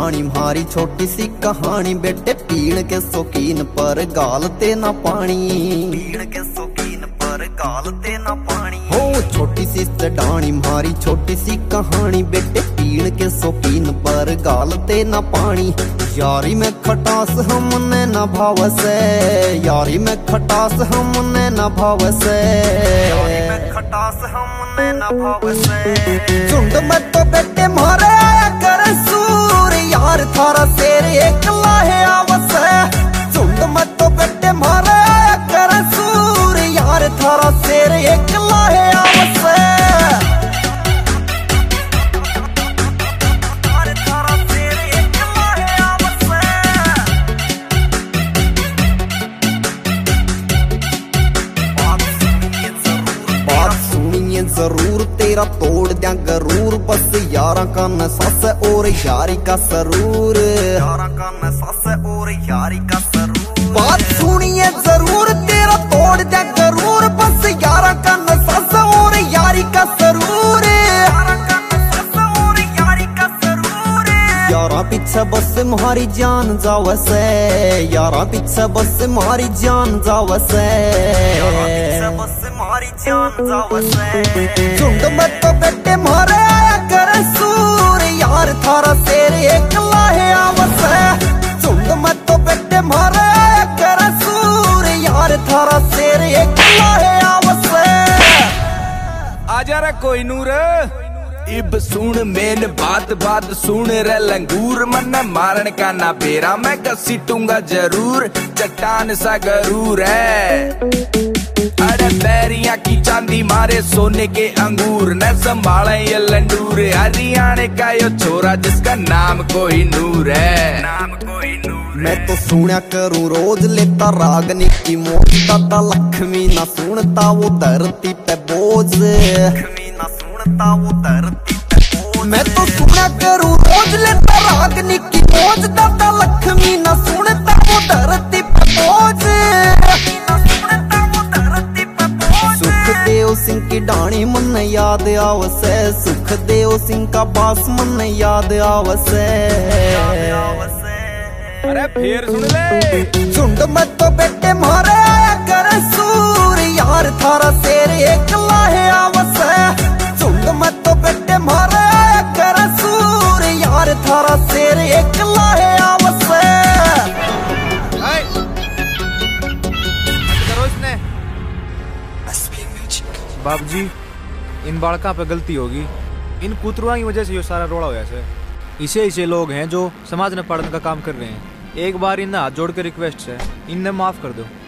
डाणी मारी छोटी सी कहानी। बेटे पीण के शौकीन पर गाल ते ना पानी, पीण के शौकीन पर गाल ते ना पानी। हो छोटी सी डाणी मारी छोटी सी कहानी। बेटे पीण के शौकीन पर गाल ते ना पानी। यारी में खटास हमने न भाव से, यारी में खटास हमने न भाव से, यारी में खटास हमने न भाव से। झुंड में तो बेटे मारे आया कर सूर, यार थारा शेर एकला है आवस है। झुंड में तो बेटे मारे आया कर सूर, यार थारा शेर एकला है आवस है। जरूर तेरा तोड़ दिया गरूर, बस यारा का नसास और यारी का सरूर, यारा का नसास और यारी का सरूर। बात सुनिए जरूर तेरा तोड़ दिया गरूर, बस यारा का नसास और यारी का सरूर, यारा का नसास और यारी का सरूर। यारा पीछे बस मारी जान जावसे, यारा पीछे बस मारी जान जावसे, बस मारी जान जावसे। झुंड में तो बेटे मारे आया कर सूर, यार थारा शेर एकला है आवस है। झुंड में तो बेटे मारे आया कर सूर, यार थारा शेर एकला है आवस है। आजा रे कोई नूर इब सुन मेन बात बात सुन रे लंगूर। मन मारन का ना बेरा मैं घसीटूंगा जरूर, चट्टान सा गरूर है। अरे बैरिया की चांदी मारे सोने के अंगूर, न संभाले ये लंडूर। हरियाणा का यो छोरा जिसका नाम कोई नूर है, नाम कोई नूर। मैं तो सुना करूं रोज लेता रागनी की मौज, दादा लक्ष्मी ना सुनता वो धरती पे बोझ, लक्ष्मी ना सुनता वो धरती पे बोझ। मैं तो सुना करूं रोज लेता रागनी की मौज, दादा लक्ष्मी ना सुनता वो धरती पे बोझ। सुखदेव सिंह की डाणी मन याद आवसे, सुखदेव सिंह का बास मन याद आवसे। अरे फिर सुन ले। झुंड में तो बेटे मारे आया कर सूर, यार थारा शेर एकला है आवस है। झुंड में तो बेटे मारे आया कर सूर, यार थारा शेर एकला है आवस है। बाबूजी इन बालका पे गलती होगी, इन कुतरुआ की वजह से ये सारा रोड़ा हुआ है। इसे लोग हैं जो समाज में पढ़ने का काम कर रहे हैं। एक बार इन्हें हाथ जोड़ के रिक्वेस्ट है, इन्हें माफ कर दो।